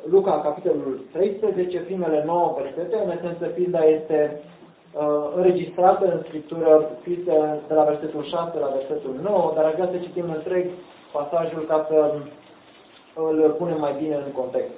Luca, capitolul 13, primele 9 versete, în esență pilda este înregistrată în Scriptură, scrisă de la versetul 6 la versetul 9, dar aș vrea să citim întreg pasajul ca să îl punem mai bine în context.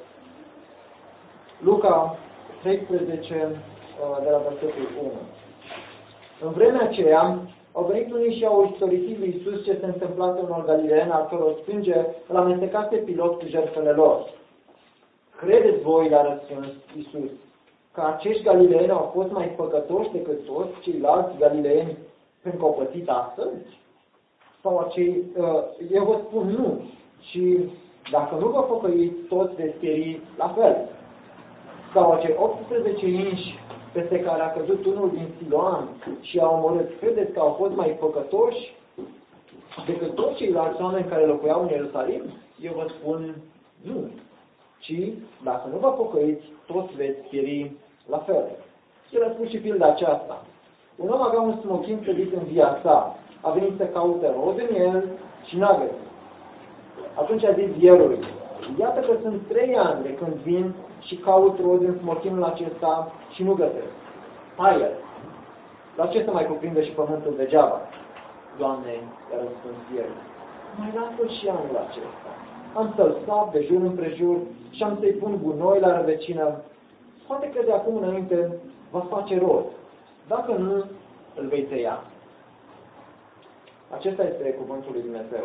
Luca 13, de la versetul 1. În vremea aceea, au venit unii și au istorisit lui Iisus ce se întâmplase unor galileeni, al căror sânge îl amestecase Pilot cu jertfele lor. Credeți voi, le-a răspuns Iisus, că acești galileeni au fost mai păcătoși decât toți ceilalți galileeni pentru că au pățit astăzi? Sau acei, eu vă spun nu, și dacă nu vă păcăiți, toți veți pieri la fel. Sau acei 18 inși peste care a căzut unul din Siloam și a omorât, credeți că au fost mai păcătoși decât toți ceilalți oameni care locuiau în Ierusalim? Eu vă spun nu. Ci, dacă nu vă pocăiți, toți veți pieri la fel. El a spus și pilda aceasta. Un om avea un smochin călit în via sa. A venit să caute rod în el și n-a găsit. Atunci a zis vierului, iată că sunt 3 ani de când vin și caut rod în smochinul acesta și nu găsesc. Hai el. La ce să mai cuprinde și pământul degeaba? Doamne, i-a răspuns vierul. Mai lasă-l și anul acesta. Am să-l sap de jur împrejur și am să-i pun gunoi la rădăcină. Poate că de acum înainte va face rod. Dacă nu, îl vei tăia. Acesta este cuvântul lui Dumnezeu.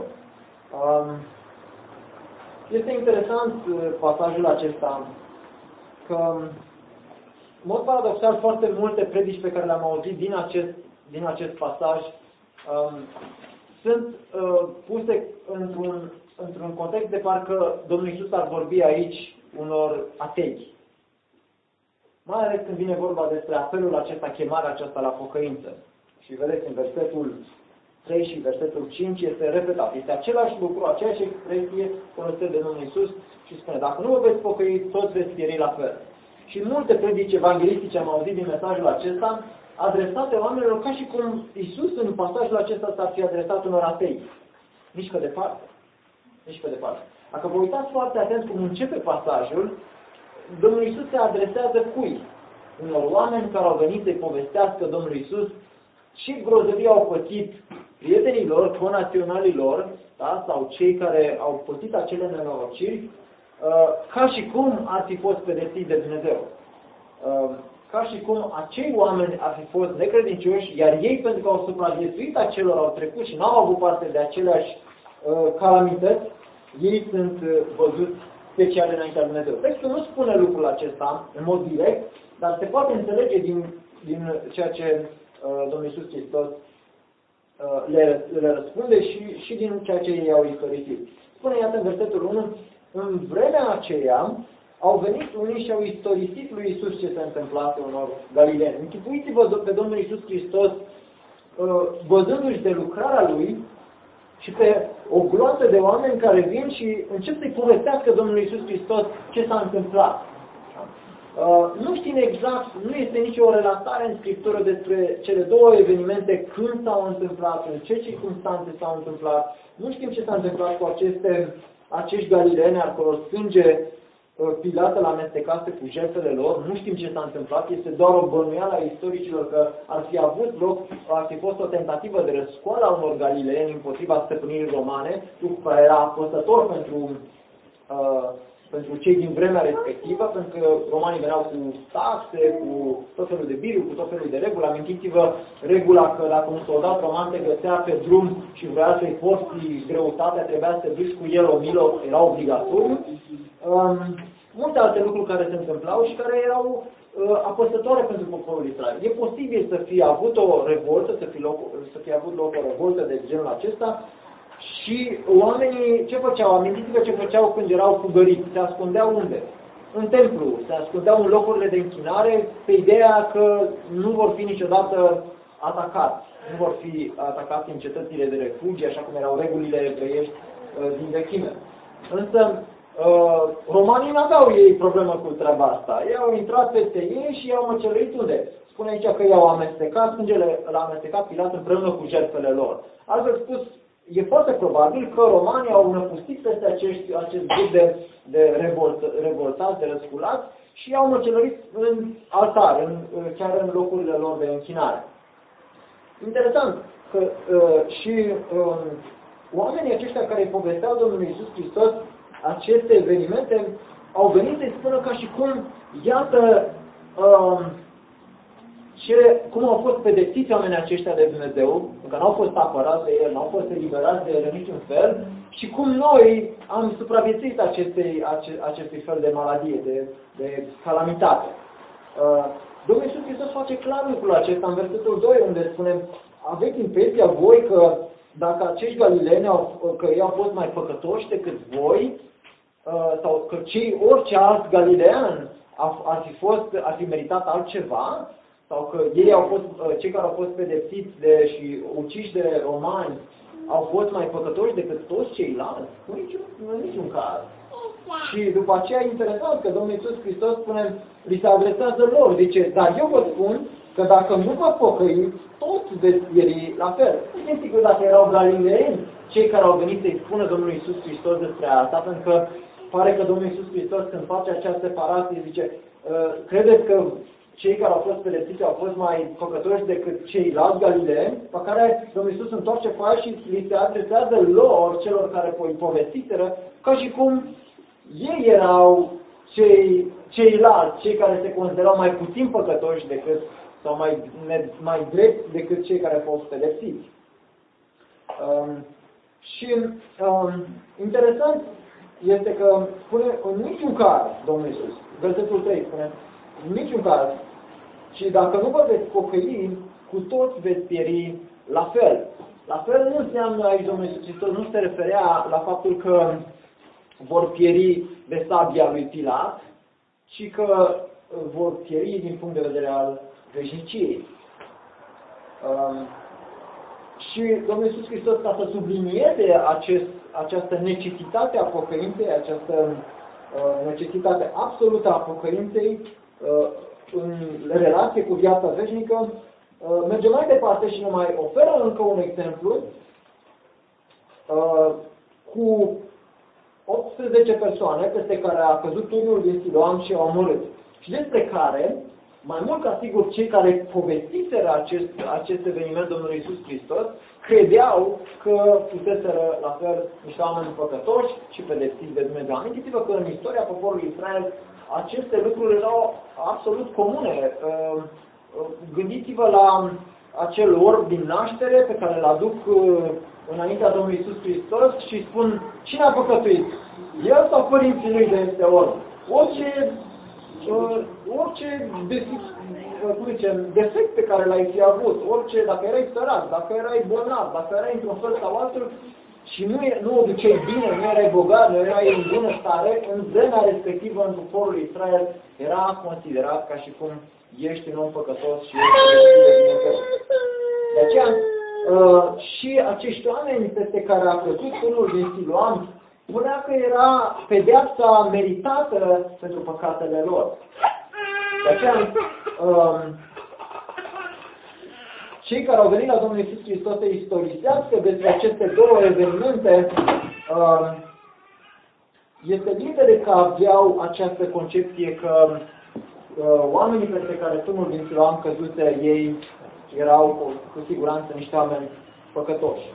Este interesant pasajul acesta că, în mod paradoxal, foarte multe predici pe care le-am auzit din acest pasaj sunt puse într-un context de parcă Domnul Iisus ar vorbi aici unor atei. Mai ales când vine vorba despre apelul acesta, chemarea aceasta la pocăință. Și vedeți, în versetul 3 și versetul 5 este repetat. Este același lucru, aceeași expresie folosită de Domnul Iisus și spune, dacă nu vă veți pocăi, toți veți pieri la fel. Și multe predici evanghelistice am auzit din mesajul acesta, adresate oamenilor ca și cum Iisus în pasajul acesta s-ar fi adresat unor atei. Nici pe departe. Nici pe departe. Dacă vă uitați foarte atent cum începe pasajul, Domnul Iisus se adresează cui? Unor oameni care au venit să-i povestească Domnului Iisus și grozăvii au pățit prietenii lor, conaționalii lor, da? Sau cei care au pățit acele nenorociri, ca și cum ar fi fost pedepsiți de Dumnezeu. Ca și cum acei oameni ar fi fost necredincioși, iar ei, pentru că au supraviețuit acelor, au trecut și n-au avut parte de aceleași calamități, ei sunt văzuți special înaintea lui Dumnezeu. Textul nu spune lucrul acesta în mod direct, dar se poate înțelege din ceea ce Domnul Iisus Hristos le răspunde și din ceea ce ei au istorisit. Spune, iată, în versetul 1, în vremea aceea au venit unii și au istorisit lui Iisus ce se întâmplase unor galileeni. Închipuiți-vă pe Domnul Iisus Hristos văzându-și de lucrarea Lui și pe o gloată de oameni care vin și încep să-i povestească Domnului Iisus Hristos ce s-a întâmplat. Nu știm exact, nu este nicio relatare în Scriptură despre cele două evenimente, când s-au întâmplat, în ce circunstanțe s-au întâmplat. Nu știm ce s-a întâmplat cu acești galileeni al căror sânge Pilat îl amestecase cu jertfele lor. Nu știm ce s-a întâmplat, este doar o bănuială a istoricilor că ar fi fost o tentativă de răscoală a unor galileeni împotriva stăpânirii romane, lucru care era apăsător pentru cei din vremea respectivă, pentru că romanii veneau cu taxe, cu tot felul de biruri, cu tot felul de reguli. Amintiți-vă regula că dacă un soldat roman te găsea pe drum și vrea să-i porți greutatea, trebuia să duci cu el o milă, era obligatoriu. Multe alte lucruri care se întâmplau și care erau apăsătoare pentru poporul Israel. E posibil să fie avut o revoltă, să fie avut loc o revoltă de genul acesta. Și oamenii ce făceau? Amintiți-vă ce făceau când erau fugăriți. Se ascundeau unde? În templu. Se ascundeau în locurile de închinare pe ideea că nu vor fi niciodată atacați. Nu vor fi atacați în cetățile de refugie, așa cum erau regulile evreiești din vechime. Însă romanii nu aveau ei problemă cu treaba asta. Ei au intrat peste ei și i-au măcelărit unde? Spune aici că i-au amestecat, sângele l-a amestecat Pilat împreună cu jertfele lor. Altfel spus, e foarte probabil că romanii au năpustit peste acest grup de revoltați, de răsculați și i-au măcelărit în altar, chiar în locurile lor de închinare. Interesant că oamenii aceștia care îi povesteau Domnului Iisus Hristos aceste evenimente au venit să-i spună ca și cum, iată, cum au fost pedepsiți oamenii aceștia de Dumnezeu, că n-au fost apărați de El, n-au fost eliberați de El în niciun fel, și cum noi am supraviețuit acestui fel de maladie, de calamitate. Domnul Iisus Hristos face clar lucrul acesta în versetul 2, unde spune: aveți impresia voi că dacă acești galileeni că ei au fost mai păcătoși decât voi, sau că orice alt galilean ar fi meritat altceva, sau că cei care au fost pedepsiți și uciși de romani au fost mai păcătoși decât toți ceilalți? În niciun caz. Și după aceea e interesant că Domnul Iisus Hristos li se adresează lor, zice: dar eu vă spun că dacă nu vă pocăiți, toți veți pieri la fel. Nu știu sigur dacă erau galileeni cei care au venit să-i spună Domnului Iisus Hristos despre asta, pentru că pare că Domnul Iisus Hristos, când face această separație, zice: credeți că cei care au fost pedepsiți au fost mai păcătoși decât ceilalți galileeni? Pe care Domnul Iisus întoarce faia și li se adresează lor, celor care îi povestiseră, ca și cum ei erau ceilalți, cei care se considerau mai puțin păcătoși decât, sau mai drept decât cei care au fost pedepsiți. Interesant este că spune în niciun caz, Domnul Iisus, versetul 3 spune: în niciun caz, ci dacă nu vă veți pocăi, cu toți veți pieri la fel. La fel nu înseamnă aici Domnul Iisus Hristos, nu se referea la faptul că vor pieri de sabia lui Pilat, ci că vor pieri din punct de vedere al veșniciei. Și Domnul Iisus Hristos, ca să sublinieze această necesitate a pocăinței, această necesitate absolută a pocăinței în relație cu viața veșnică, merge mai departe și ne mai oferă încă un exemplu cu 18 persoane peste care a căzut turnul din Siloam și au omorât. Și despre care, mai mult ca sigur, cei care povestiseră acest eveniment Domnului Iisus Hristos credeau că fuseseră la fel niște oameni păcătoși și pedepsiți de Dumnezeu. Amintiți-vă că în istoria poporului Israel aceste lucruri erau absolut comune. Gândiți-vă la acel orb din naștere pe care îl aduc înaintea Domnului Iisus Hristos și spun: cine a păcătuit? El sau părinții lui de este orb? Orice defect pe care l-ai fi avut, dacă erai sărac, dacă erai bolnav, dacă erai într-un fel sau altul și nu o duceai bine, nu erai bogat, nu erai în bună stare, în zona respectivă, în poporul Israel, era considerat ca și cum ești un om păcătos și ești de Dumnezeu. De aceea, și acești oameni peste care a căzut unul din Siloam, spunea că era pedeapsa meritată pentru păcatele lor. De aceea, cei care au venit la Domnul Iisus Hristos să istorisească despre aceste două evenimente, este limpede că aveau această concepție că oamenii peste care turnul din Siloam căzuse, ei erau cu siguranță niște oameni păcătoși.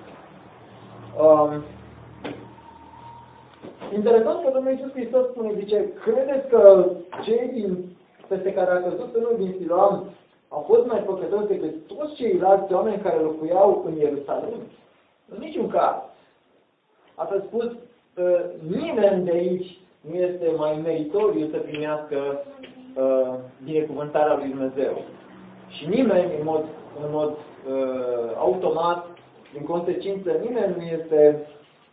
Interesant că Domnul Iisus Hristos spune, zice: credeți că cei peste care a căzut unul din Siloam au fost mai păcătoși decât toți ceilalți oameni care locuiau în Ierusalim? În niciun caz. Ați spus, nimeni de aici nu este mai meritoriu să primească binecuvântarea lui Dumnezeu. Și nimeni, în mod automat, din consecință, nimeni nu este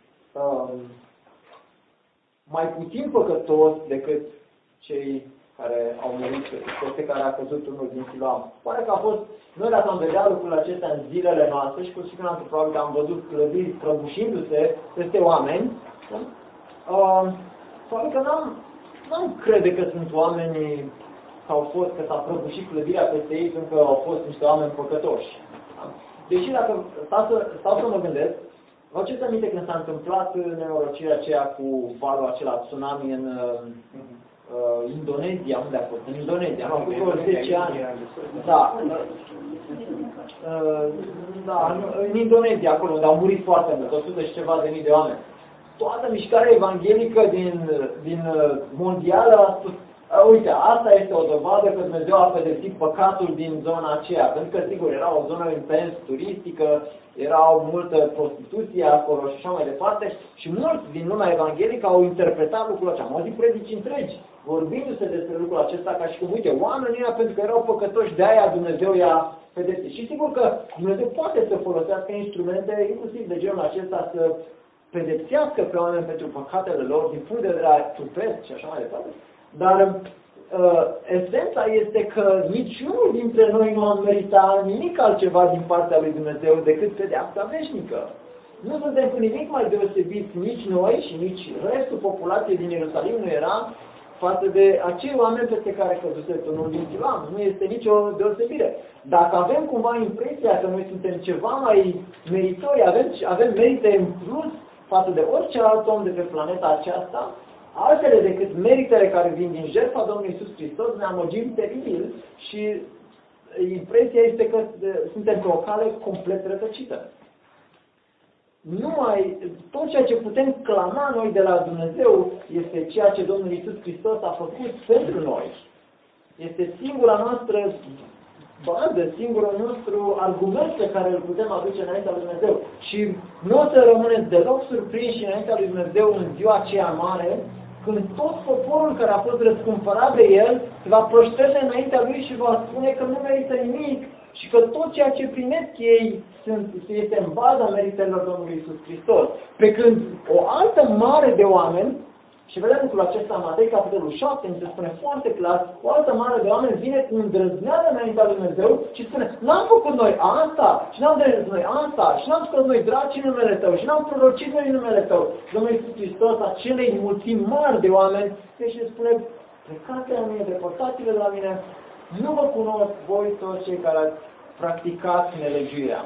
mai puțin păcătos decât cei care au murit, peste care a căzut unul din Siloam. Pare că a fost, noi dacă am vedea lucrurile acestea în zilele noastre și cu siguranță probabil că am văzut clădiri prăbușindu-se peste oameni, probabil că n-am crede că sunt oameni că s-a prăbușit clădirea peste ei pentru că au fost niște oameni păcătoși. Deși dacă stau să mă gândesc, Vă aduceți aminte când s-a întâmplat nenorocirea aceea cu valul acela tsunami în Indonezia, unde a fost? În Indonezia, am făcut vreo 10 ani. Da. Da, în Indonezia, acolo, unde au murit foarte mult, 100 și ceva de mii de oameni. Toată mișcarea evanghelică din mondială a spus, uite, asta este o dovadă că Dumnezeu a pedepsit păcatul din zona aceea. Pentru că, sigur, era o zonă intens turistică, era o multă prostituție acolo și așa mai departe. Și mulți din lumea evanghelică au interpretat lucrul acesta. Am auzit predici întregi, vorbindu-se despre lucrul acesta ca și cum, uite, oamenii ăia, pentru că erau păcătoși, de-aia Dumnezeu i-a pedepsit. Și sigur că Dumnezeu poate să folosească instrumente, inclusiv de genul acesta, să pedepsească pe oameni pentru păcatele lor, din punct de vedere trupesc și așa mai departe. Dar esența este că niciunul dintre noi nu am meritat nimic altceva din partea lui Dumnezeu decât pedeapsa veșnică. Nu suntem cu nimic mai deosebiți nici noi și nici restul populației din Ierusalim nu era față de acei oameni peste care căzuse turnul din Siloam. Nu este nicio deosebire. Dacă avem cumva impresia că noi suntem ceva mai meritori, avem merite în plus față de orice alt om de pe planeta aceasta, altele decât meritele care vin din jertfa Domnului Iisus Hristos, ne amăgim teribil și impresia este că suntem pe o cale complet rătăcită. Tot ceea ce putem clama noi de la Dumnezeu este ceea ce Domnul Iisus Hristos a făcut pentru noi. Este singura noastră bază, singurul nostru argument pe care îl putem aduce înaintea lui Dumnezeu. Și nu o să rămâneți deloc surprinși înaintea lui Dumnezeu în ziua aceea mare, când tot poporul care a fost răscumpărat de El se va proșteze înaintea Lui și va spune că nu merită nimic și că tot ceea ce primesc ei este în baza meritelor Domnului Iisus Hristos. Pe când o altă mare de oameni, și vedem lucrul acesta în Matei, capitolul 7, mi se spune foarte clar, o altă mare de oameni vine cu îndrăzneală înaintea lui Dumnezeu și spune, n-am făcut noi asta, și n-am drăzit noi asta, și n-am scos noi draci în numele Tău, și n-am prorocit noi în numele Tău. Domnul Iisus Hristos, acelei mulțimi mari de oameni, și spune, plecați la mine, depărtați-vă de la mine, nu vă cunosc voi toți cei care ați practicat nelegiuirea.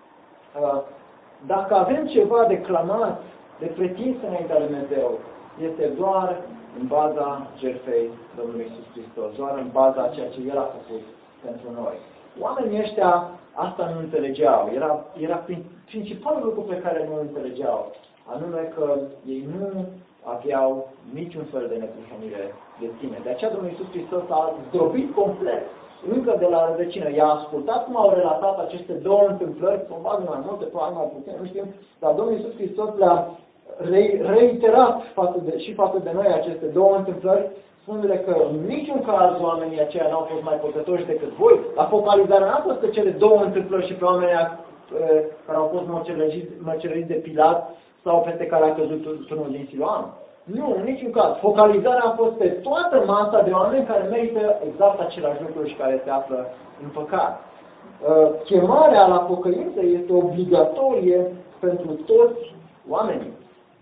Dacă avem ceva de clamat, de pretins înaintea lui Dumnezeu, este doar în baza jertfei Domnului Iisus Hristos, doar în baza a ceea ce El a făcut pentru noi. Oamenii ăștia asta nu înțelegeau. Era principalul lucru pe care nu înțelegeau, anume că ei nu aveau niciun fel de neprihănire de sine. De aceea Domnul Iisus Hristos a zdrobit complet, încă de la rădăcină. I-a ascultat cum au relatat aceste două întâmplări, probabil mai multe, probabil mai puține, nu știm, dar Domnul Iisus Hristos le-a reiterat și față de noi aceste două întâmplări, spunându-le că în niciun caz oamenii aceia n-au fost mai păcătoși decât voi. La focalizare n-a fost că cele două întâmplări și pe oamenii care au fost măcelăriți de Pilat sau peste care a căzut turnul din Siloam. Nu, în niciun caz. Focalizarea a fost pe toată masa de oameni care merită exact același lucru și care se află în păcat. Chemarea la pocăință este obligatorie pentru toți oamenii.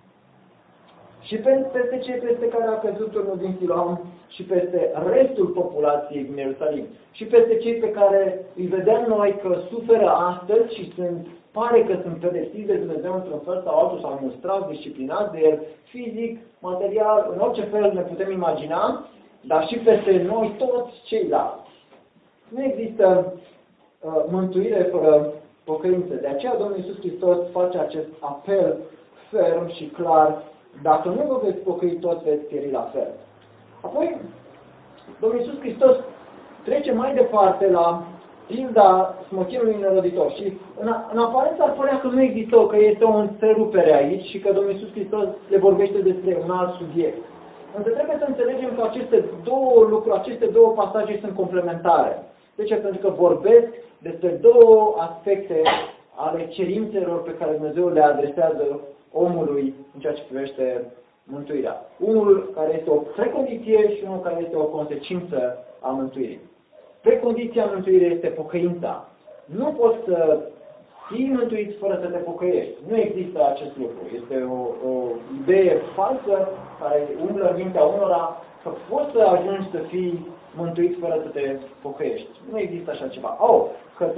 Și peste cei peste care a căzut turnul din Siloam și peste restul populației din Ierusalim. Și peste cei pe care îi vedem noi că suferă astăzi și pare că sunt pedepsiți de Dumnezeu într-un fel sau altul, sau mustrați, disciplinați de El, fizic, material, în orice fel ne putem imagina, dar și peste noi toți ceilalți. Nu există mântuire fără pocăință. De aceea Domnul Iisus Hristos face acest apel ferm și clar: dacă nu vă veți pocăi, toți veți pieri la fel. Apoi, Domnul Iisus Hristos trece mai departe la pilda smochinului neroditor. Și în aparență ar părea că nu există, că este o întrerupere aici și că Domnul Iisus Hristos le vorbește despre un alt subiect. Însă trebuie să înțelegem că aceste două lucruri, aceste două pasaje sunt complementare. De ce? Pentru că vorbesc despre două aspecte ale cerințelor pe care Dumnezeu le adresează omului în ceea ce privește mântuirea. Unul care este o precondiție și unul care este o consecință a mântuirii. Precondiția mântuirii este pocăința. Nu poți să fii mântuit fără să te pocăiești. Nu există acest lucru. Este o idee falsă care umblă în mintea unora că poți să ajungi să fii mântuit fără să te pocăiești. Nu există așa ceva. Că te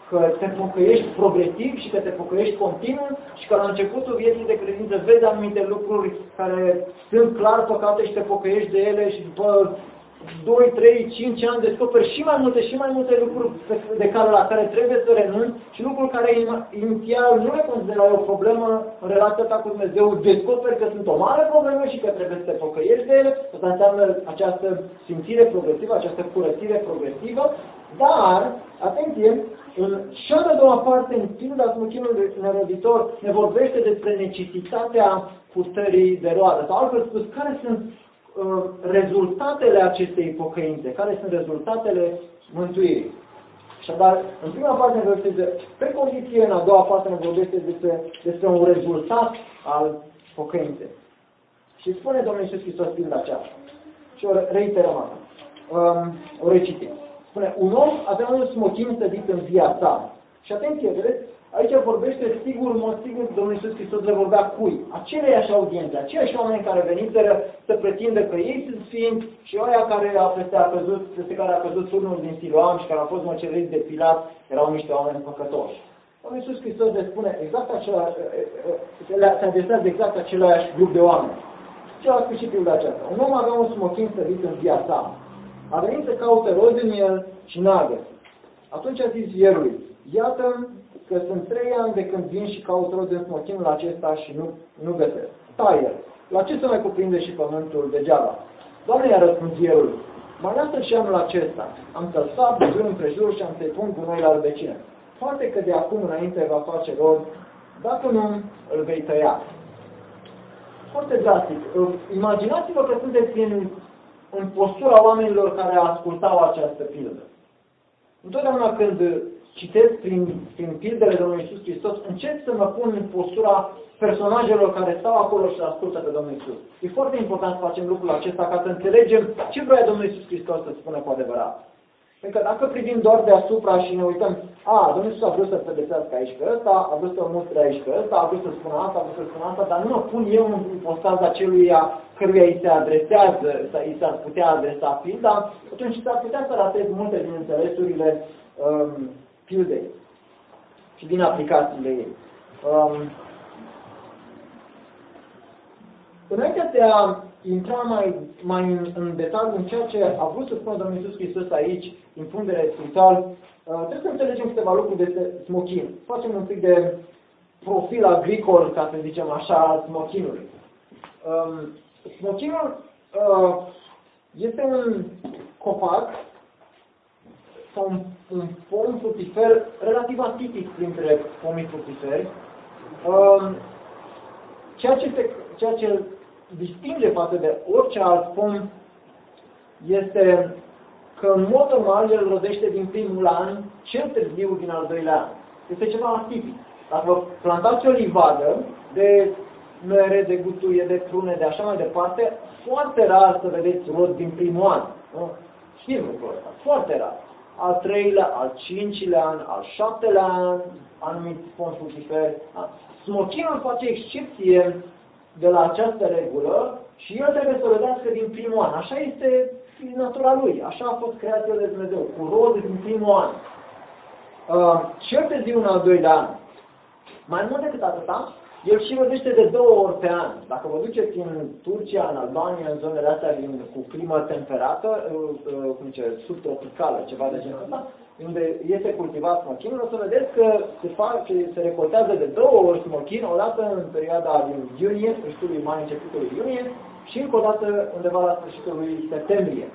că te pocăiești progresiv și că te pocăiești continuu și că la începutul vieții de credință vezi anumite lucruri care sunt clar păcate și te pocăiești de ele și după 2, 3, 5 ani descoperi și mai multe lucruri la care trebuie să renunți și lucruri care inițial nu le considerai o problemă în relația ta cu Dumnezeu, descoperi că sunt o mare problemă și că trebuie să te pocăiești de ele. Asta înseamnă această simțire progresivă, această curățire progresivă, dar, atenție, în cea de-a doua parte, în pilda smochinului neroditor, ne vorbește despre necesitatea purtării de roadă. Sau altfel spus, care sunt rezultatele acestei pocăințe, care sunt rezultatele mântuirii. Așadar, în prima parte ne vorbește pe condiție, în a doua parte ne vorbește despre un rezultat al pocăinței. Și spune Domnul Iisus Hristos pilda aceasta. Și o reiterăm o recitim. Spune, un om avea un smochin sădit în via sa. Și atenție, vedeți? Aici vorbește sigur, Domnul Iisus Hristos le vorbea cui? Aceleiași audiențe, aceiași oameni care veniseră să pretindă că ei sunt sfinți și oia peste care a căzut turnul din Siloam și care au fost măceliți de Pilat, erau niște oameni păcătoși. Domnul Iisus Hristos le spune se adresează exact același grup de oameni. Ce a spus și pilda aceasta? Un om avea un smochin sădit în via sa. A venit să caute roz în el și n-a găsit. Atunci a zis vierului, iată că sunt 3 ani de când vin și caut roz în smochinul acesta și nu găsesc. Tai el. La ce se mai cuprinde și pământul degeaba? Doamne, i-a răspuns vierul, mai lasă și anul acesta. Am să sap de împrejur și am să-i pun gunoi la rădăcină. Poate că de acum înainte va face roz, dacă nu, îl vei tăia. Foarte drastic. Imaginați-vă că sunteți în postura oamenilor care ascultau această pildă. Întotdeauna când citesc prin pildele Domnului Iisus Hristos, încerc să mă pun în postura personajelor care stau acolo și ascultă pe Domnul Iisus. E foarte important să facem lucrul acesta ca să înțelegem ce vrea Domnul Iisus Hristos să spună cu adevărat. Pentru că dacă privim doar deasupra și ne uităm, Domnul Iisus a vrut să pedesească aici pe ăsta, a vrut să mustre aici pe ăsta, a vrut să spună asta, a vrut să spună asta, dar nu mă pun eu în postaza căruia îi se adresează, îi s-ar putea adresa pilda, atunci s-ar putea să ratez multe din înțelesurile pildei și din aplicațiile ei. Înainte de a intra mai în detaliu în ceea ce a vrut să spună Domnul Iisus Hristos aici, din punct de vedere spiritual, trebuie să înțelegem câteva lucruri despre smochin. Facem un pic de profil agricol, ca să zicem așa, al smochinului. Smochinul este un copac sau un pom fructifer relativ atipic printre pomii fructiferi. Ceea ce îl distinge față de orice alt pom este că în mod normal el rodește din primul an, cel târziu din al doilea an. Este ceva atipic. Dacă vă plantați o livadă de mere, de gutuie, de prune, de așa mai departe, foarte rar să vedeți rod din primul an. Nu? Știm lucrul ăsta. Foarte rar. Al 3-lea, al 5-lea an, al 7-lea an, anumit pom fructiferi. Smochinul face excepție de la această regulă și el trebuie să rodească din primul an. Așa este natura lui. Așa a fost creat el de Dumnezeu, cu rod din primul an. Cel târziu în al doilea an. Mai mult decât atâta, el și rodește de 2 ori pe an. Dacă vă duceți în Turcia, în Albania, în zonele astea cu climă temperată, subtropicală, ceva de genul ăsta, unde este cultivat smochinul, o să vedeți că se recoltează de 2 ori smochin, o dată în perioada din iunie, sfârșitul lui mai, începutul lui iunie, și încă o dată undeva la sfârșitul lui septembrie.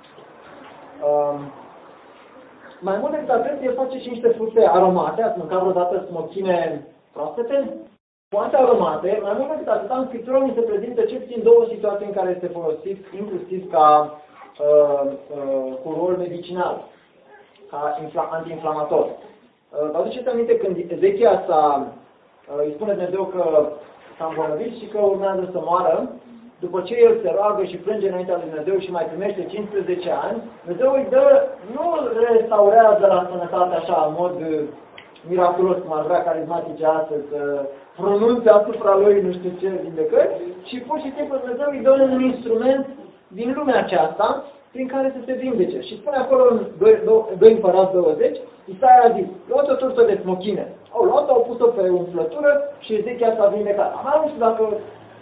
Mai mult decât atât, el face și niște fructe aromate. Ați mâncat vreodată smochine proaspete? Foarte aromate. Mai mult decât atât, în Scriptură mi se prezintă cel puțin 2 situații în care este folosit, inclusiv ca cu rol medicinal, ca antiinflamator. Vă aduceți aminte când Ezechia îi spune Dumnezeu că s-a îmbolnăvit și că urmează să moară, după ce el se roagă și plânge înaintea lui Dumnezeu și mai primește 15 ani, Dumnezeu îi dă, nu restaurează la sănătate așa, în mod miraculos, cum ar vrea carismatice astăzi, să pronunțe asupra lui nu știu ce vindecări, și pur și simplu Dumnezeu îi dă un instrument din lumea aceasta, prin care să se vindece. Și spune acolo în 2 Împărați 20, Isaia a zis, luați o turtă de smochine. Au luat-o, au pus-o pe umflătură și Ezechia s-a vindecat. Acum nu știu dacă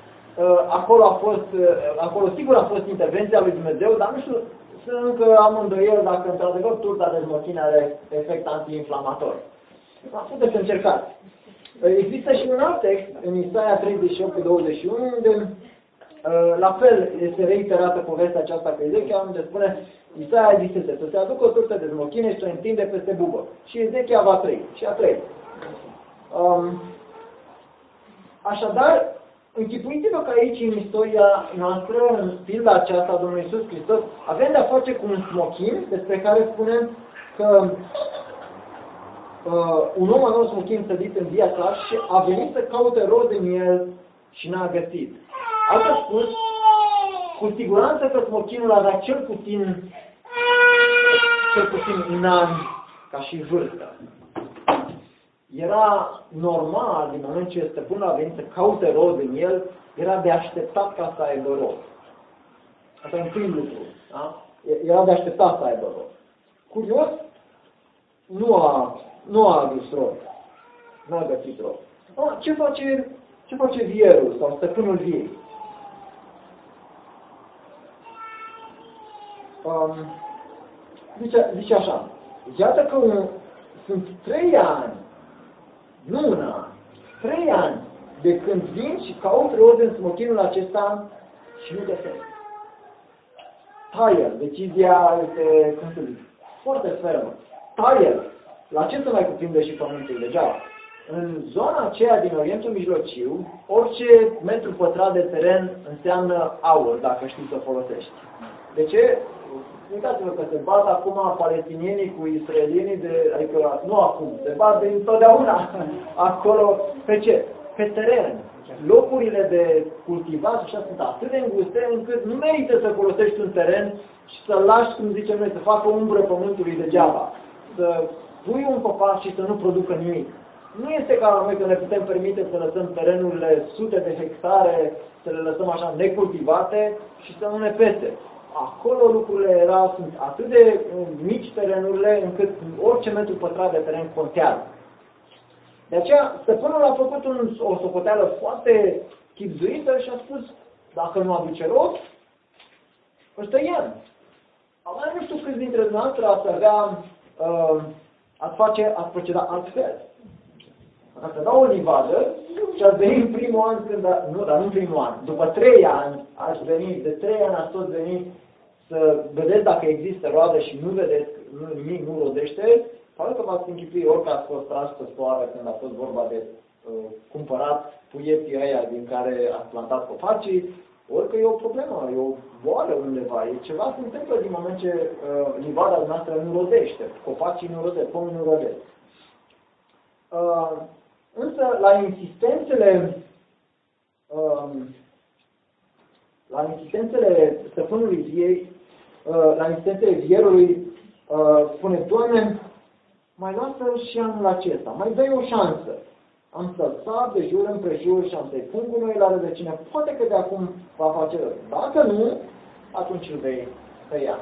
acolo sigur a fost intervenția lui Dumnezeu, dar nu știu, sunt încă am îndoiel dacă într-adevăr turta de smochine are efect antiinflamator. Puteți să încercați. Există și un alt text, în Isaia 38:21, unde la fel este reiterată povestea aceasta cu Ezechia, unde spune Isaia zisese să se aducă o turtă de smochine și să o întinde peste bubă. Și Ezechia va trăi. Și a trăit. Așadar, închipuiți-vă că aici, în istoria noastră, în pilda aceasta a Domnului Iisus Hristos, avem de-a face cu un smochin despre care spunem că un om avea un smochin sădit în viața și a venit să caute roz în el și n-a găsit. Altfel spus, cu siguranță că smochinul avea cel puțin un an ca și vârstă. Era normal, din moment ce stăpânul a venit să caute roz în el, era de așteptat ca să aibă roz. Asta e un prim lucru. Da? Era de așteptat să aibă roz. Curios, nu a adus roz. Nu a găsit roz. Ce face vierul sau stăpânul viei? Zice așa, iată că sunt 3 ani, nu un an, 3 ani de când vin și caut roz în smochinul acesta și nu găsesc. Taie, decizia este, cum să zic, foarte fermă. Taie, la ce să mai cuprinde și pământul degeaba? În zona aceea din Orientul Mijlociu, orice metru pătrat de teren înseamnă aur, dacă știi să folosești. De ce? Uitați-vă că se bat acum palestinienii cu israelienii, adică nu acum, se bat de întotdeauna acolo. Pe ce? Pe teren. Locurile de cultivat așa sunt atât de înguste încât nu merită să folosești un teren și să-l lași, cum zicem noi, să facă umbră pământului degeaba. Să pui un copac și să nu producă nimic. Nu este ca noi că ne putem permite să lăsăm terenurile sute de hectare, să le lăsăm așa necultivate și să nu ne pese. Acolo lucrurile sunt atât de mici terenurile încât orice metru pătrat de teren contează. De aceea, stăpânul a făcut o socoteală foarte chibzuită și a spus, dacă nu aduce roz, îl tăiem. Acum nu știu câți dintre dumneavoastră ați proceda altfel. Ați avea o livadă și ați venit în primul an, dar nu în primul an, după 3 ani ați venit, de 3 ani ați tot venit să vedeți dacă există roadă și nu vedeți, nimic nu rodește, probabil că v-ați închipui ori că ați fost tras pe soară când a fost vorba de cumpărat puieții ăia din care ați plantat copacii, ori că e o problemă, e o boală undeva, e ceva se întâmplă din moment ce livada noastră nu rodește, copacii nu rodesc, pomii nu rodesc. Însă, la insistențele stăpânului viei, la insistențele vierului, spune, Doamne, mai lasă-l și anul acesta, mai dă-i o șansă. Am să-l sar de jur împrejur și am să-i pun cu noi la rădăcină. Poate că de acum va face rău. Dacă nu, atunci îl vei tăia.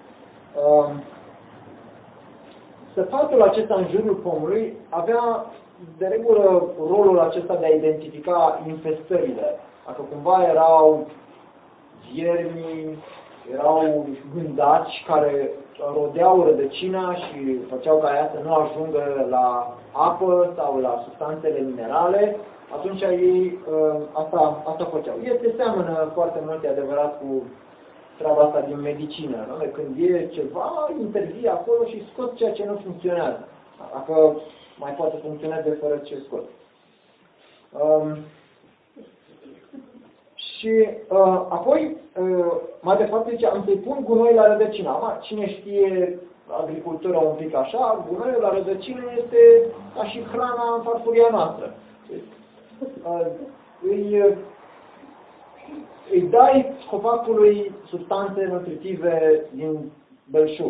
Săpatul acesta în jurul pomului avea de regulă rolul acesta de a identifica infestările. Dacă cumva erau viermi, erau gândaci care rodeau rădăcina și făceau ca ea să nu ajungă la apă sau la substanțele minerale, atunci ei asta făceau. Este seamănă foarte mult, e adevărat, cu treaba asta din medicină. Nu? Când e ceva, intervii acolo și scoți ceea ce nu funcționează. Dacă mai poate funcționeze fără ce scot. Și apoi, mai departe, zice, am să-i pun gunoi la rădăcină. Acum, cine știe agricultura un pic așa, gunoiul la rădăcină este ca și hrana în farfuria noastră. Îi dai copacului substanțe nutritive din belșug.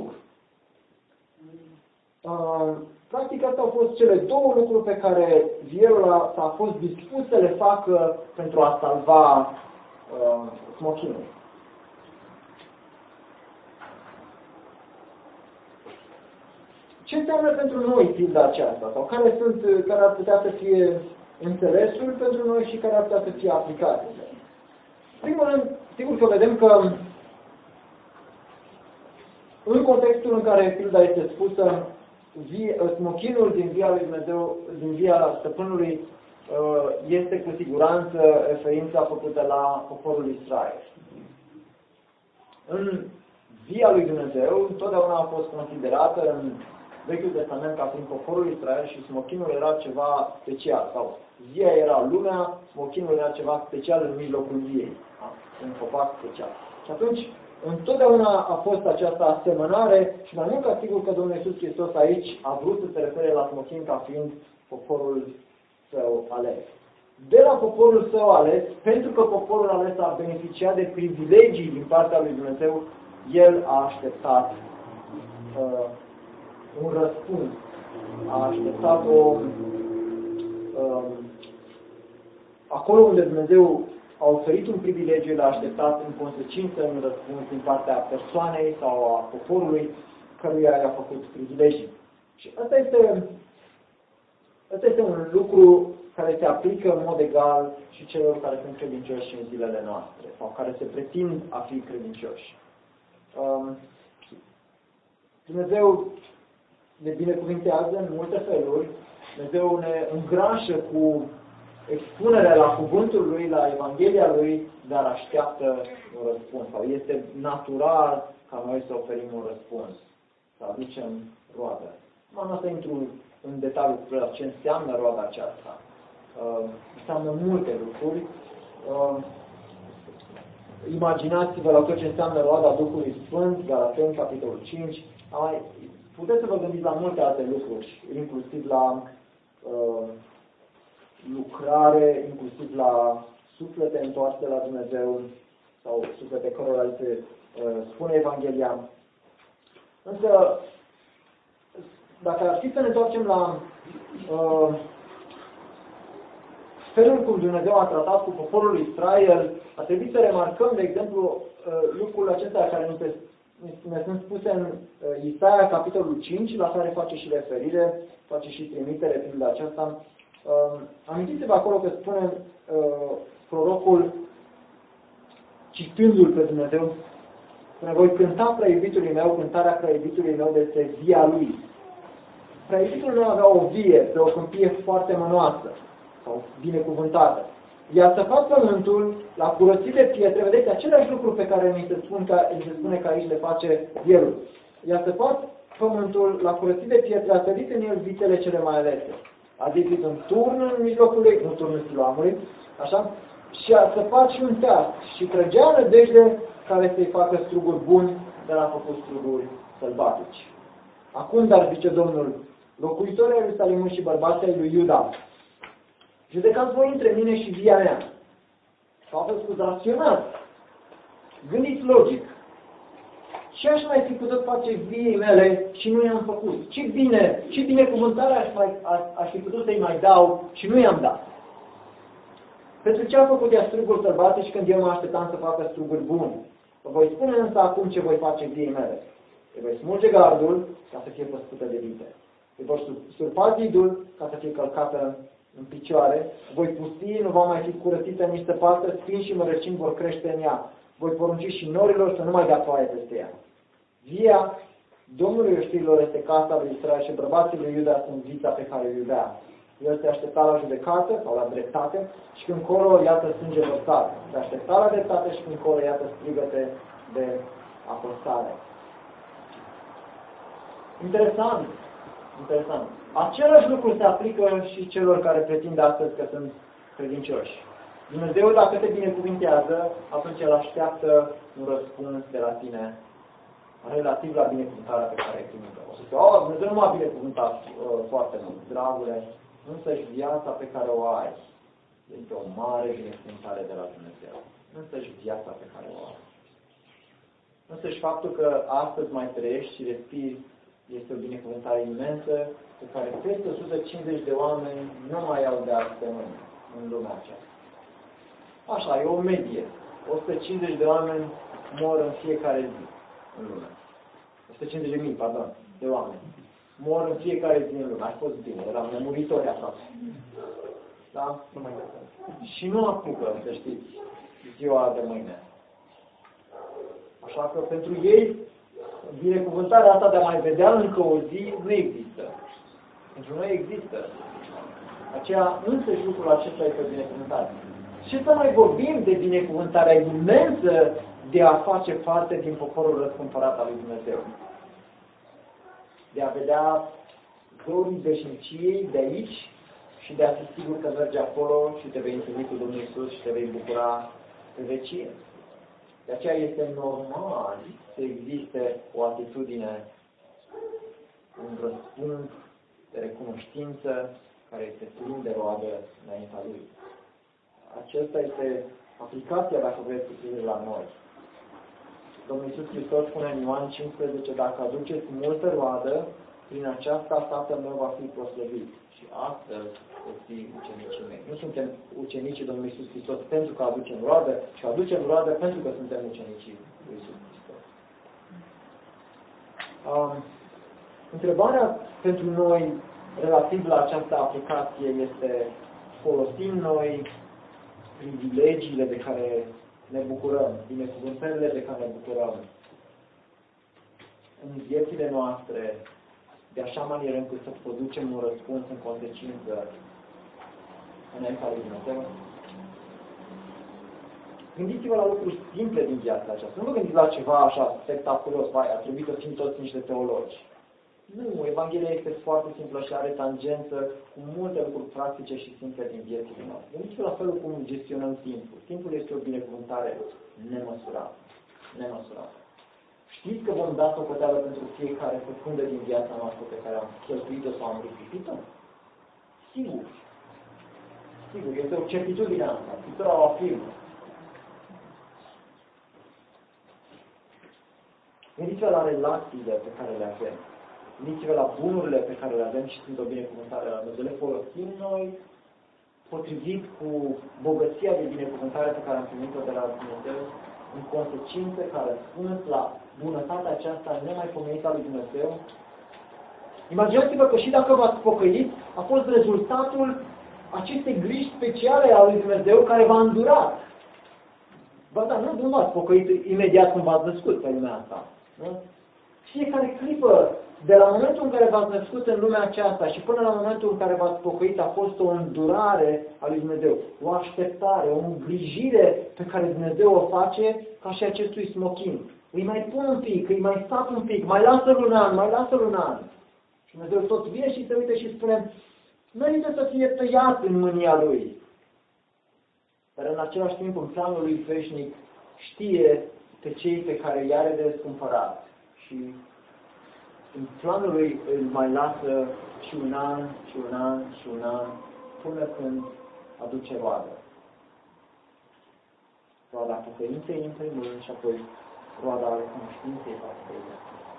Practic, astea au fost cele 2 lucruri pe care vierul a fost dispus să le facă pentru a salva smochinul. Ce înseamnă pentru noi pilda aceasta? Sau care ar putea să fie înțelesul pentru noi și care ar putea să fie aplicate? În primul rând, sigur că vedem că în contextul în care pilda este spusă, smochinul din via lui Dumnezeu, din via stăpânului, este cu siguranță referința făcută la poporul Israel. În via lui Dumnezeu, întotdeauna a fost considerată în Vechiul Testament ca fiind poporul Israel și smochinul era ceva special. Sau via era lumea, smochinul era ceva special în mijlocul viei. Un copac special. Și atunci, întotdeauna a fost această asemănare și mai mult ca sigur că Domnul Iisus Hristos aici a vrut să se refere la smochin ca fiind poporul său ales. De la poporul său ales, pentru că poporul ales a beneficiat de privilegii din partea lui Dumnezeu, el a așteptat un răspuns. A așteptat acolo unde Dumnezeu a oferit un privilegiu, l-a așteptat în consecință un răspuns din partea persoanei sau a poporului căruia i-a făcut privilegii. Și asta este un lucru care se aplică în mod egal și celor care sunt credincioși în zilele noastre sau care se pretind a fi credincioși. Dumnezeu ne binecuvintează în multe feluri, Dumnezeu ne îngrașă cu expunerea la cuvântul Lui, la Evanghelia Lui, dar așteaptă un răspuns. Sau este natural ca noi să oferim un răspuns, să aducem roadă. Nu o să intru în detaliu despre ce înseamnă roada aceasta. Înseamnă multe lucruri. Imaginați-vă la tot ce înseamnă roada Duhului Sfânt, Galateni, capitolul 5. Puteți să vă gândiți la multe alte lucruri, inclusiv la lucrare, inclusiv la suflete întoarse la Dumnezeu sau suflete cărora li se spune Evanghelia. Însă, dacă ar fi să ne întoarcem la felul cum Dumnezeu a tratat cu poporul Israel, ar trebui să remarcăm, de exemplu, lucrurile acestea care ne sunt spuse în Isaia, capitolul 5, la care face și referire, face și trimitere prin aceasta. Amintiți-vă acolo că spune prorocul, citându-l pe Dumnezeu, spune, voi cânta prea iubitului meu, cântarea prea iubitului meu despre via lui. Prea iubitul meu avea o vie, pe o câmpie foarte mănoasă, sau binecuvântată. I-a săpat pământul, l-a curățit de pietre, vedeți, același lucru pe care ni se spune că aici le face vielul. I-a săpat pământul, l-a curățit de pietre, a sărit în el vitele cele mai alese. A zidit un turn în mijlocul lui, un turn în Siloamului, așa, și a săpat și un teast și trăgea nădejde care să-i facă struguri buni, dar a făcut struguri sălbatici. Acum, dar, zice Domnul, locuitorii Ierusalimului și bărbații lui Iuda, judecați voi între mine și via mea. Sau a fost raționat. Gândiți logic. Ce aș mai fi putut face viei mele și nu i-am făcut? Ce binecuvântare aș fi putut să-i mai dau și nu i-am dat? Pentru ce a făcut ea struguri sălbatici când eu mă așteptam să facă struguri bune? Vă voi spune însă acum ce voi face viei mele. Îi voi smulge gardul ca să fie păscută de vite. Îi voi surpa zidul ca să fie călcată în picioare. Voi pusti, nu va mai fi curățită în niște parte, spini și mărăcini vor crește în ea. Voi porunci și norilor să nu mai dea ploaie peste ea. Via Domnului oștirilor este casa lui Israel și bărbații lui Iuda sunt vița pe care o iubea. El se aștepta la judecată sau la dreptate și când colo, iată, sânge vărsat. Se aștepta la dreptate și când colo, iată, strigăte de apăsare. Interesant. Interesant. Același lucru se aplică și celor care pretind astăzi că sunt credincioși. Dumnezeu, dacă te binecuvintează, atunci El așteaptă un răspuns de la tine relativ la binecuvântarea pe care ai primit-o. O să zic, Dumnezeu nu m-a binecuvântat foarte mult, dragule, însăși viața pe care o ai este o mare binecuvântare de la Dumnezeu. Însăși viața pe care o ai. Însăși faptul că astăzi mai trăiești și respiri este o binecuvântare imensă pe care peste 150 de oameni nu mai au de alte în lumea aceasta. Așa, e o medie. 150 de oameni mor în fiecare zi în lume. 150.000, pardon, de oameni. mor în fiecare zi în lume. Ai fost bine, eram nemuritori aproape. Da? Nu mai Și nu apucă, să știți, ziua de mâine. Așa că pentru ei, binecuvântarea asta de a mai vedea încă o zi nu există. Pentru noi există. Aceea, însăși lucrul acesta este binecuvântare. Și să mai vorbim de binecuvântarea imensă de a face parte din poporul răscumpărat al lui Dumnezeu. De a vedea zorii veșniciei de aici și de a fi sigur că mergi acolo și te vei întâlni cu Domnul Iisus și te vei bucura pe vecie. De aceea este normal să existe o atitudine, un răspuns de recunoștință care este plin de roadă înaintea Lui. Aceasta este aplicația, dacă vreți, cu privire la noi. Domnul Iisus Hristos spune în Ioan 15, dacă aduceți multă roadă, prin aceasta Tatăl meu va fi proslăvit. Și astfel o fi ucenicii mei. Nu suntem ucenicii Domnului Iisus Hristos pentru că aducem roadă, ci aducem roadă pentru că suntem ucenicii lui Iisus Hristos. Întrebarea pentru noi relativ la această aplicație este: folosim noi privilegiile de care ne bucurăm, binecuvântările de care ne bucurăm în viețile noastre, de așa manieră încât să producem un răspuns în consecință înaintea lui Dumnezeu? Gândiți-vă la lucruri simple din viața aceasta. Nu vă gândiți la ceva așa spectaculos, vai, a trebuit să fim toți niște teologi. Nu, Evanghelia este foarte simplă și are tangență cu multe lucruri practice și simple din viețile noastre. Gândiți-vă la felul cum gestionăm timpul. Timpul este o binecuvântare nemăsurată. Nemăsurată. Știți că vom da socoteală pentru fiecare secundă din viața noastră pe care am cheltuit-o sau am risipit-o? Sigur. Sigur, este o certitudine asta. Scriptura o afirmă. Gândiți-vă la relațiile pe care le avem. Gândiți-vă la bunurile pe care le avem și sunt o binecuvântare la noi. Le folosim noi potrivit cu bogăția de binecuvântare pe care am primit-o de la Dumnezeu, în consecință, ca răspuns la bunătatea aceasta nemaipomenită a lui Dumnezeu. Imaginați-vă că și dacă v-ați pocăit, a fost rezultatul acestei griji speciale a lui Dumnezeu care v-a îndurat. Ba da, nu v-ați pocăit imediat când v-ați născut pe lumea asta. Nu? Fiecare clipă, de la momentul în care v-ați născut în lumea aceasta și până la momentul în care v-ați pocăit, a fost o îndurare a lui Dumnezeu, o așteptare, o îngrijire pe care Dumnezeu o face ca și acestui smochin. Îi mai pun un pic, îi mai sap un pic, mai lasă-l un an, mai lasă-l un an. Și Dumnezeu tot vine și se uite și spune: merită să fie tăiat în mânia Lui. Dar în același timp, în planul Lui veșnic, știe pe cei pe care i-are de răscumpărat. Și în planul Lui îl mai lasă și un an, și un an, și un an, până când aduce roadă. Roada pocăinței în primul rând și apoi roada recunoștinței față de El.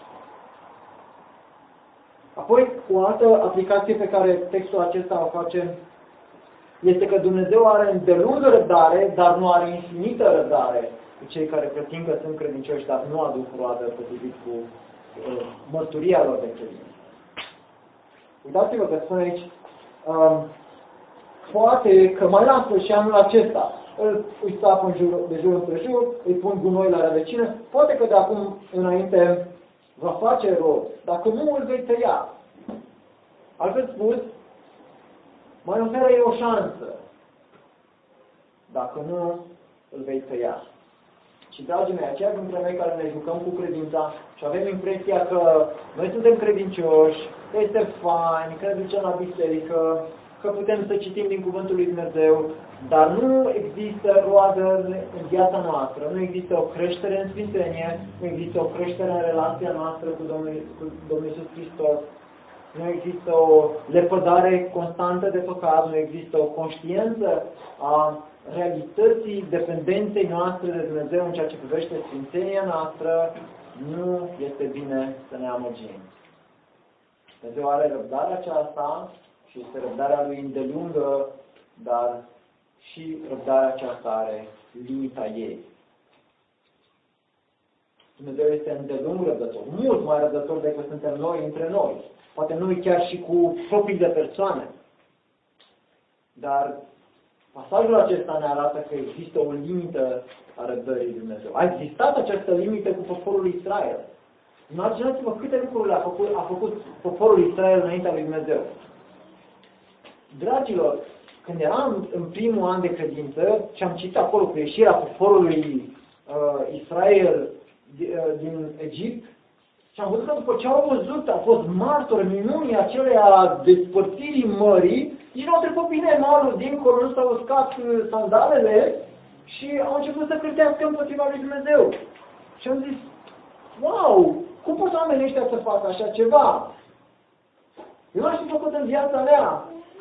Apoi, o altă aplicație pe care textul acesta o face este că Dumnezeu are îndelungă răbdare, dar nu are infinită răbdare cu cei care pretind că sunt credincioși, dar nu aduc roadă potrivit cu mărturia lor de credință. Uitați-vă că spune aici, poate că mai lasă și anul acesta, îi sapă de jur împrejur, îi pun gunoi la rădăcină, poate că de acum înainte va face rod, dacă nu îl vei tăia. Altfel spus, mai oferă o șansă, dacă nu îl vei tăia. Și, dragii mei, aceia dintre noi care ne jucăm cu credința și avem impresia că noi suntem credincioși, că este fain, că ne ducem la biserică, că putem să citim din Cuvântul lui Dumnezeu, dar nu există roadă în viața noastră, nu există o creștere în sfințenie, nu există o creștere în relația noastră cu Domnul Iisus Hristos, nu există o lepădare constantă de păcat, nu există o conștiință a realității dependenței noastre de Dumnezeu în ceea ce privește sfințenia noastră, nu este bine să ne amăgim. Dumnezeu are răbdarea aceasta și este răbdarea Lui îndelungă, dar și răbdarea aceasta are limita ei. Dumnezeu este îndelung răbdător, mult mai răbdător decât suntem noi între noi. poate nu chiar și cu proprii de persoane. Dar pasajul acesta ne arată că există o limită a răbdării lui Dumnezeu. A existat această limită cu poporul Israel. Imaginați-vă câte lucruri a făcut poporul Israel înaintea lui Dumnezeu. Dragilor, când eram în primul an de credință și am citit acolo cu ieșirea poporului Israel din Egipt, și am văzut că după ce au văzut, au fost martori minunii acelea despărțirii mării, nici nu au trecut bine malul dincolo, nu s-au uscat sandalele și au început să cârtească împotriva lui Dumnezeu. Și am zis, wow, cum pot oamenii ăștia să facă așa ceva? Eu n-aș fi făcut în viața mea.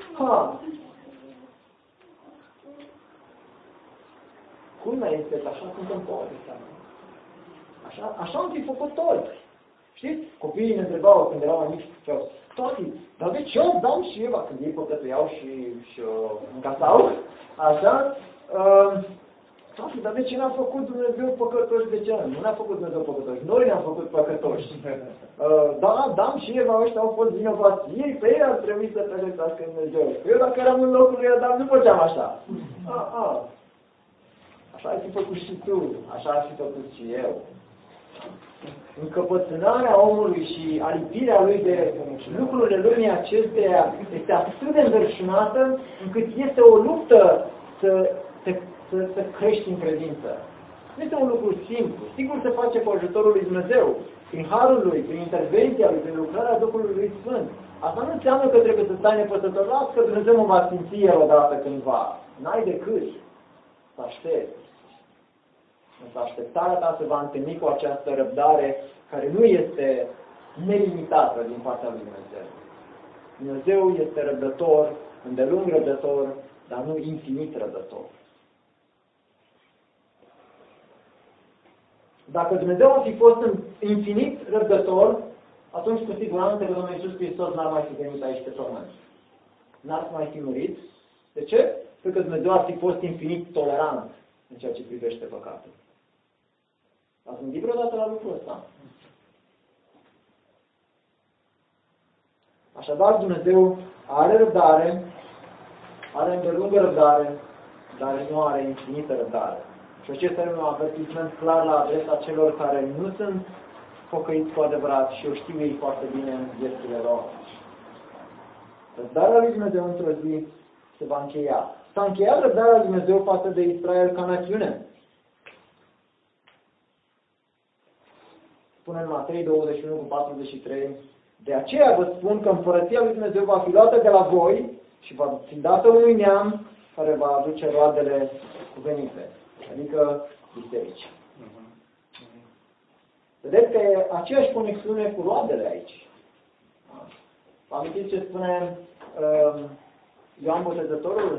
Cum este? Așa suntem toți. Așa am fi făcut toți. Știți? Copiii ne întrebau când erau mici, ziceau, tati, dar de ce Adam și Eva când ei păcătuiau și încasau? Așa? Tati, dar de ce ne-a făcut Dumnezeu păcătoși? De ce? Nu ne-a făcut Dumnezeu păcătoși. Noi ne-am făcut păcătoși. Da, Adam și Eva ăștia au fost vinovați. Ei, pe ei ar trebui să pedepsească Dumnezeu. Eu dacă eram în locul lui Adam, nu făceam așa. Așa ai fi făcut și tu. Așa ar fi făcut și eu. Încăpățânarea omului și alipirea lui de lucrurile lumii acesteia este atât de înverșunată încât este o luptă să crești în credință. Nu este un lucru simplu. Sigur se face cu ajutorul lui Dumnezeu, prin harul lui, prin intervenția lui, prin lucrarea Duhului lui Sfânt. Asta nu înseamnă că trebuie să stai nepăsător, las că Dumnezeu mă va simți el odată cândva. N-ai decât să aștepți. Însă așteptarea ta se va întâlni cu această răbdare care nu este nelimitată din partea lui Dumnezeu. Dumnezeu este răbdător, îndelung răbdător, dar nu infinit răbdător. Dacă Dumnezeu ar fi fost infinit răbdător, atunci cu siguranță că Domnul Iisus Hristos n-ar mai fi venit aici pe pământ. N-ar mai fi murit. De ce? Pentru că Dumnezeu ar fi fost infinit tolerant în ceea ce privește păcatul. Ați gândit vreodată la lucrul ăsta? Așadar, Dumnezeu are răbdare, are îndelungă răbdare, dar nu are infinită răbdare. Și acesta este un avertisment clar la adresa celor care nu sunt pocăiți cu adevărat și o știu ei foarte bine în viețile lor. Răbdarea lui Dumnezeu într-o zi se va încheia. S-a încheiat răbdarea lui Dumnezeu față de Israel ca națiune. Spune în Matei 21:43, de aceea vă spun că împărăția lui Dumnezeu va fi luată de la voi și va fi dată unui neam care va aduce roadele cuvenite, adică biserici. Vedeți că e aceeași conexiune cu roadele aici. Vă amintiți ce spune Ioan Botezătorul?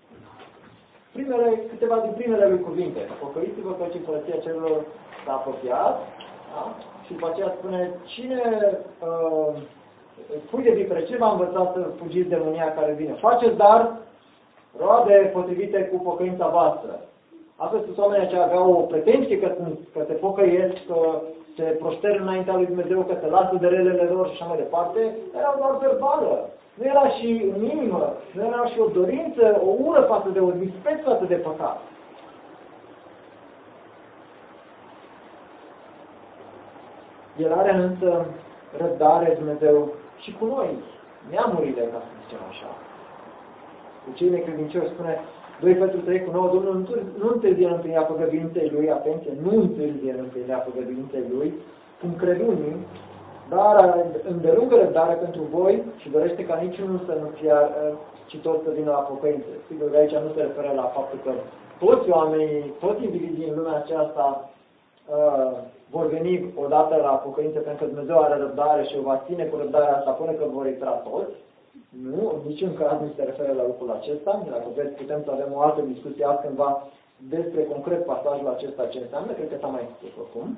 Câteva din primele lui cuvinte. Pocăiți-vă că împărăția celor s-a apropiat. Da? Și după aceea spune, cine fui de vipere, ce v-a învățat să fugiți de mânia care vine? Faceți dar roade potrivite cu pocăința voastră. Astăzi sunt oamenii ce aveau o pretenție că se pocăiesc, că se prosternă înaintea lui Dumnezeu, că se lasă de relele lor și așa mai departe, era doar verbală. Nu era și în inimă, nu era și o dorință, o ură față de, o dispreț față de păcat. El are însă răbdare, Dumnezeu, și cu noi, neamurile, ca să zicem așa. Cu cei necredincioși spune 2 Petru 3:9, Domnul nu întârzie în împlinirea făgăduinței Lui, atenție, nu întârzie în împlinirea făgăduinței Lui, cum cred unii, dar îndelungă răbdare pentru voi și dorește ca niciunul să nu fie citor să vină la pocăință. Sigur că aici nu se referă la faptul că toți oamenii, toți indivizii în lumea aceasta vor veni odată la pocăință pentru că Dumnezeu are răbdare și o va ține cu răbdarea asta până că vor intra toți. Nu, în niciun caz nu se referă la lucrul acesta. Dacă vreți, putem să avem o altă discuție altcândva despre concret pasajul acesta, ce înseamnă, cred că s-a mai spus oricum.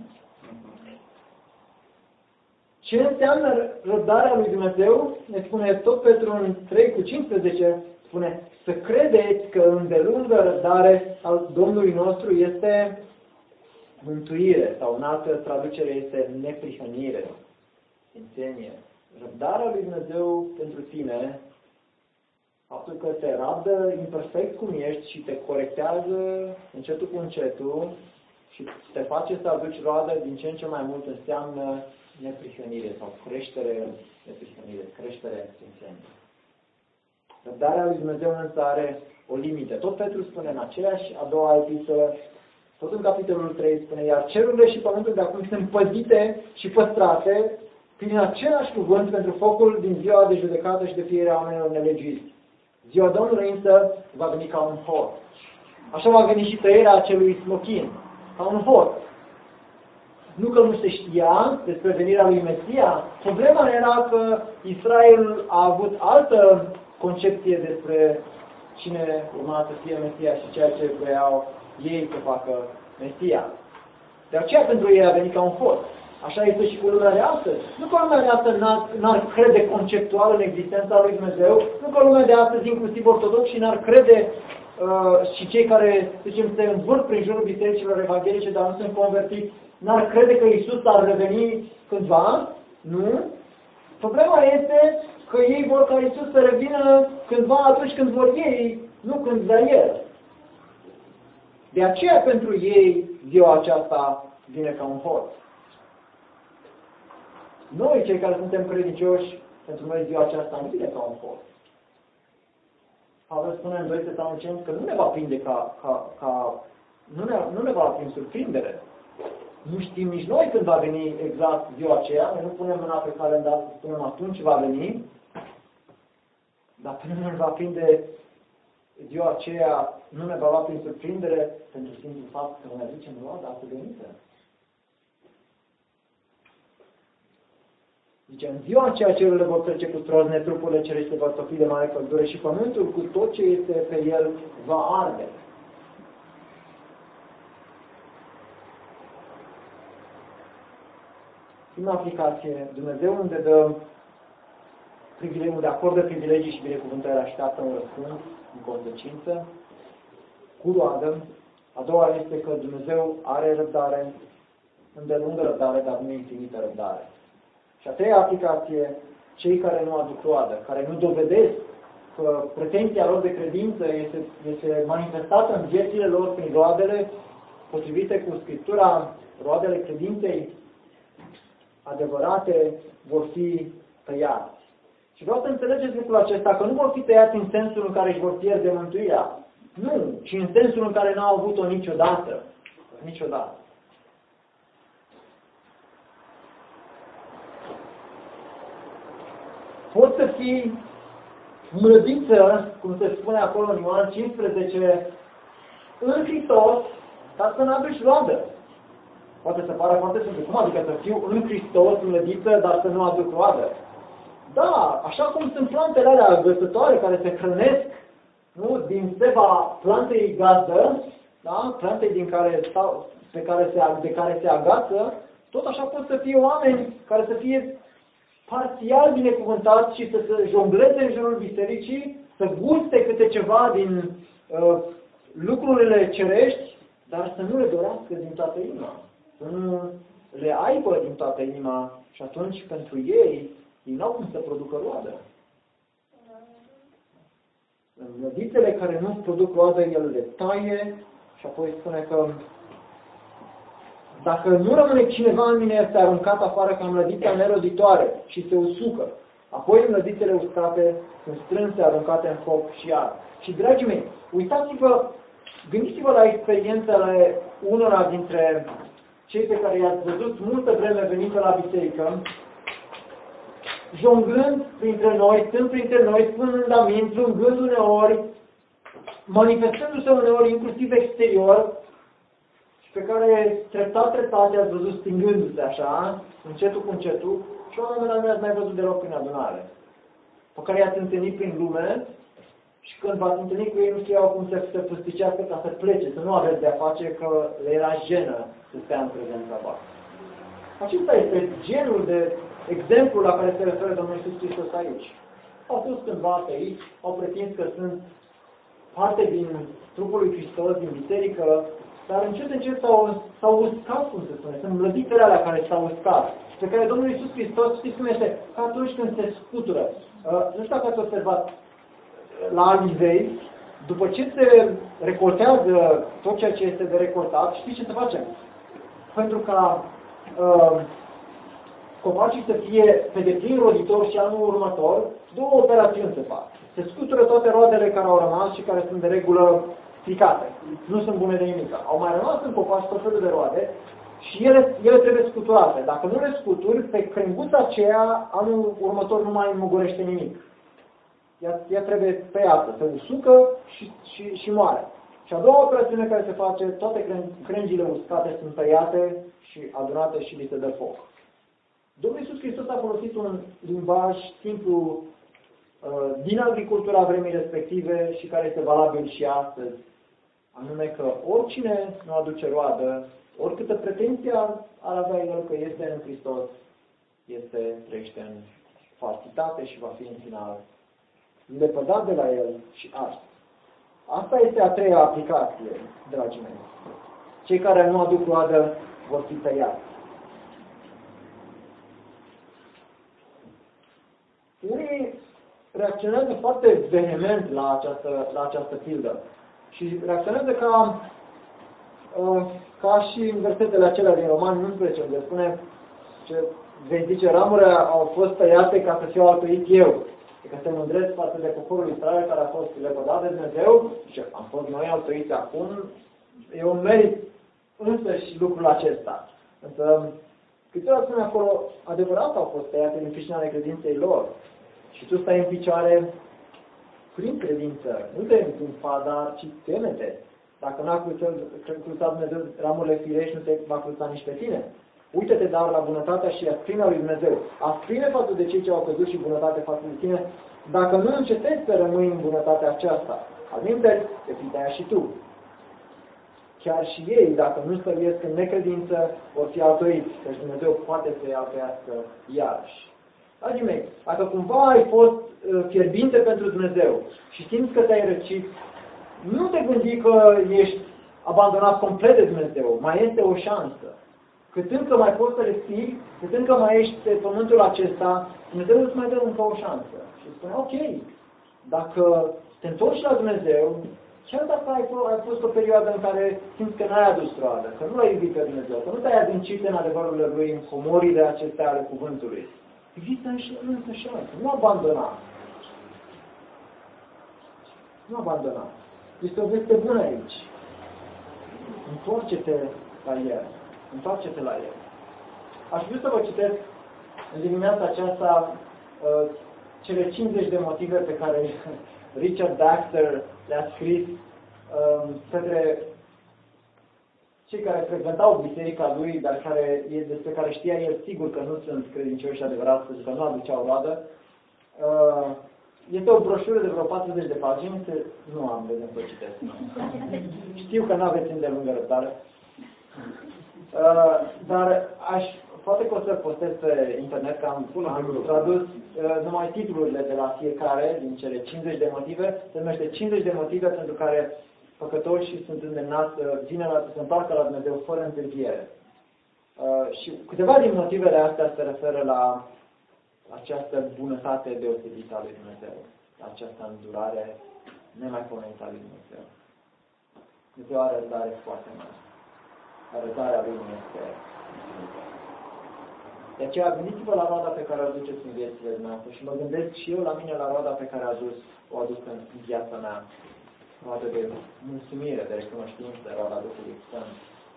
Ce înseamnă răbdarea lui Dumnezeu? Ne spune tot Petru în 3:15, spune să credeți că îndelungă răbdare al Domnului nostru este mântuire, sau în altă traducere este neprihănire, sfințenie. Răbdarea lui Dumnezeu pentru tine, faptul că te rabdă imperfect cum ești și te corectează încetul cu încetul și te face să aduci roadă din ce în ce mai mult, înseamnă neprihănire sau creștere în neprihănire, creștere în sfințenie. Răbdarea lui Dumnezeu însă are o limită. Tot Petru spune în aceeași a doua epistolă, tot în capitolul 3 spune, iar cerurile și pământul de acum sunt păzite și păstrate prin același cuvânt pentru focul din ziua de judecată și de fierea oamenilor nelegiuiți. Ziua Domnului însă va veni ca un hor. Așa va veni și tăierea acelui smochin, ca un hor. Nu că nu se știa despre venirea lui Mesia, problema era că Israel a avut altă concepție despre cine urma să fie Mesia și ceea ce vreau ei să facă Mesia. De aceea pentru ei a venit ca un hor. Așa este și cu lumea de astăzi. Nu că lumea de astăzi n-ar crede conceptual în existența lui Dumnezeu, nu că lumea de astăzi, inclusiv ortodoxi, n-ar crede și cei care, să zicem, se învârt prin jurul bisericilor evanghelice, dar nu sunt convertiți, n-ar crede că Iisus ar reveni cândva. Nu. Problema este că ei vor ca Iisus să revină cândva atunci când vor ei, nu când vrea El. De aceea pentru ei ziua aceasta vine ca un hor. Noi, cei care suntem credincioși, pentru noi ziua aceasta nu vine ca un hor. Pavel spune în 2 Tesaloniceni că nu ne va prinde nu ne va prinde surprindere. Nu știm nici noi când va veni exact ziua aceea, noi nu punem mâna pe calendar să spunem atunci va veni, dar până nu ne va prinde ziua aceea, nu ne va lua prin surprindere pentru simplul fapt că noi aducem roada cuvenită. Zice, în ziua aceea cerurile vor trece cu strozne, trupurile cerește vor topi de mare căldură și pământul cu tot ce este pe el va arde. Prima aplicație, Dumnezeu unde dă privilegiul, unde acordă privilegii și binecuvântări, așteaptă un răspuns în consecință, cu roadă. A doua este că Dumnezeu are răbdare, îndelungă răbdare, dar nu infinită răbdare. Și a treia aplicație, cei care nu aduc roadă, care nu dovedesc că pretenția lor de credință este manifestată în viețile lor prin roadele potrivite cu Scriptura, roadele credinței adevărate vor fi tăiați. Și vreau să înțelegeți lucrul acesta, că nu vor fi tăiați în sensul în care își vor pierde mântuirea. Nu, ci în sensul în care n-au avut-o niciodată. Niciodată. Poți să fii mlădiță, cum se spune acolo în Ioan 15, în Hristos, dar să n-aduci roadă. Poate să pară foarte simplu. Cum adică să fiu în Hristos, mlădiță, dar să nu aduc roadă? Da, așa cum sunt plantele alea găsătoare care se hrănesc, nu, din seva plantei gazdă, da, plantei de care se agață, tot așa pot să fie oameni care să fie parțial binecuvântați și să se jongleze în jurul bisericii, să guste câte ceva din lucrurile cerești, dar să nu le dorească din toată inima. Să nu le aibă din toată inima și atunci pentru ei n-au cum să producă roadă. Mlădițele care nu produc roadă, el le taie și apoi spune că dacă nu rămâne cineva în mine, este aruncat afară ca mlădița neroditoare și se usucă. Apoi mlădițele uscate sunt strânse, aruncate în foc și ard. Și, dragii mei, uitați-vă, gândiți-vă la experiențele unora dintre cei pe care i-ați văzut multă vreme venind la biserică, jonglând printre noi, stând printre noi, spunând amin, zâmbând uneori, manifestându-se uneori inclusiv exterior, și pe care treptat i-ați văzut stingându-se așa, încetul cu încetul, și oamenii la nu ați mai văzut deloc prin adunare. Pe care i-ați întâlnit prin lume și când v-ați întâlnit cu ei, nu știau cum să se păsticească ca să plece, să nu aveți de-a face, că le era jenă să stea în prezența voastră. Acesta este genul de exemplu la care se referă Domnul Iisus Hristos aici. Au dus cândva pe aici, au pretins că sunt parte din trupul lui Hristos, din biserică, dar încet s-au uscat, cum se spune, sunt mlăditele alea care s-au uscat, pe care Domnul Iisus Hristos, știți cum este, că atunci când se scutură, nu știu dacă ați observat, la Alizei, după ce se recoltează tot ceea ce este de recoltat, știți ce se face? Pentru ca copacii să fie pe deplin roditori și anul următor, două operațiuni se fac. Se scutură toate roadele care au rămas și care sunt de regulă picate. Nu sunt bune de nimic. Au mai rămas în copaci tot felul de roade și ele trebuie scuturate. Dacă nu le scuturi, pe crenguța aceea, anul următor nu mai înmugurește nimic. Ea trebuie tăiată, se usucă și moare. Și a doua operațiune care se face, toate crengile uscate sunt tăiate și adunate și li se dă foc. Domnul Iisus Hristos a folosit un limbaj simplu din agricultura vremii respective și care este valabil și astăzi. Anume că oricine nu aduce roadă, oricâtă pretenție ar avea el că este în Hristos, trăiește în falsitate și va fi în final lepădat de la el și ars. Asta este a treia aplicație, dragii mei. Cei care nu aduc roadă vor fi tăiați. Unii reacționează foarte vehement la această pildă și reacționează ca și în versetele acelea din Romani 11, unde spune ce vei zice, ramurile au fost tăiate ca să fiu altuit eu. Că se mândresc față de poporul Israel care a fost lepădat de Dumnezeu și am fost noi altuiți acum, e un merit însăși lucrul acesta. Însă, câteodată spune acolo, adevărat au fost tăiate din pricina necredinței lor. Și tu stai în picioare prin credință. Nu te în fadar, ci teme-te. Dacă n-a cruțat Dumnezeu ramurile firești, nu te va cruța nici pe tine. Uită-te dar la bunătatea și asprina lui Dumnezeu. Asprine față de cei ce au căzut și bunătate față de tine, dacă nu încetezi să rămâi în bunătatea aceasta. Alminteri, te fi tăia și tu. Chiar și ei, dacă nu stăruiesc în necredință, vor fi altoiți, căci Dumnezeu poate să-i altoiască iarăși. Dragii mei, dacă cumva ai fost fierbinte pentru Dumnezeu și simți că te-ai răcit, nu te gândi că ești abandonat complet de Dumnezeu. Mai este o șansă. Cât încă mai poți să respiri, cât încă mai ești pe pământul acesta, Dumnezeu îți mai dă încă o șansă. Și spune, ok, dacă te întorci la Dumnezeu, chiar dacă ai fost o perioadă în care simți că n-ai adus roadă, că nu l-ai iubit pe Dumnezeu, că nu te-ai adâncit în adevărurile Lui, în comorile acestea ale cuvântului, există însă șansă. Nu abandona. Nu abandona. Este o veste bună aici. Întoarce-te la El. Întoarce-te la El. Aș vrea să vă citesc în dimineața aceasta cele 50 de motive pe care Richard Baxter le-a scris către cei care frecventau biserica lui, dar despre care știa el sigur că nu sunt credincioși adevărați, pentru că nu aduceau roadă. Este o broșură de vreo 40 de pagini, nu am de să o citesc. Știu că nu aveți îndelungă răbdare. Dar poate că o să postez pe internet, că am tradus numai titlurile de la fiecare din cele 50 de motive. Se numește 50 de motive pentru care păcătoșii sunt îndemnați să se întoarcă la Dumnezeu fără întârziere. Și câteva din motivele astea se referă la această bunătate deosebită a lui Dumnezeu, la această îndurare nemaipomenită a lui Dumnezeu. Dumnezeu are răbdare foarte mare. Arătarea lui nu este. De aceea gândiți-vă la roada pe care o aduceți în viețile dumneavoastră și mă gândesc și eu la mine la roada pe care o aduc în viața mea. Roada de mulțumire, de recunoștință, roada Duhului Sfânt.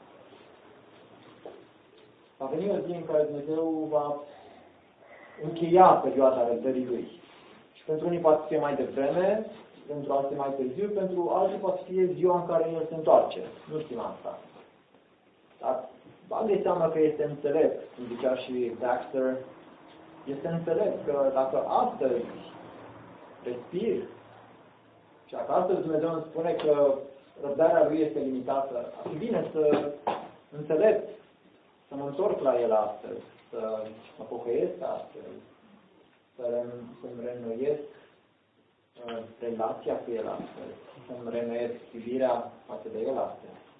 Va veni o zi în care Dumnezeu va încheia perioada răbdării Lui. Și pentru unii poate fi mai devreme, pentru alții mai târziu, pentru alții poate fi ziua în care El se întoarce. Nu știm asta. Dar bagă seama că este înțelept, cum zicea și Baxter, este înțelept că dacă astăzi respir și dacă astăzi Dumnezeu îmi spune că răbdarea Lui este limitată, ar fi bine să înțelept, să mă întorc la El astăzi, să mă pocăiesc astăzi, să-mi reînnoiesc relația cu El astăzi, să-mi reînnoiesc iubirea față de El astăzi.